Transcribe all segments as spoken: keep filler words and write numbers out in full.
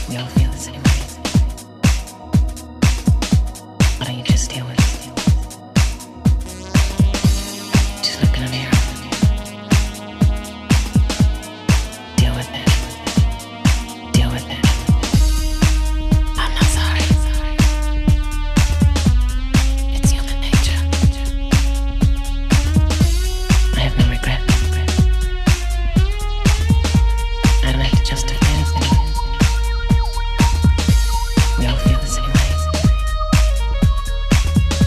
We all feel the same way. Why don't you just deal with it? Just look in the mirror. Deal with it. Deal with it. I'm not sorry. It's human nature. I have no regret. I don't have to justify anything. We all feel the same way.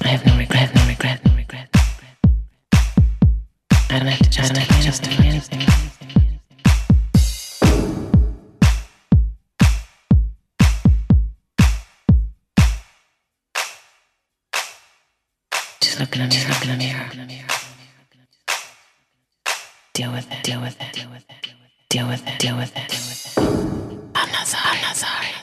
I have no regret, no regret, no regret. I don't have to justify, I don't have to justify anything. Just look in the mirror, look in the mirror. Deal with it, deal with it, deal with it, deal with it, deal with it. I'm not sorry, I'm not sorry.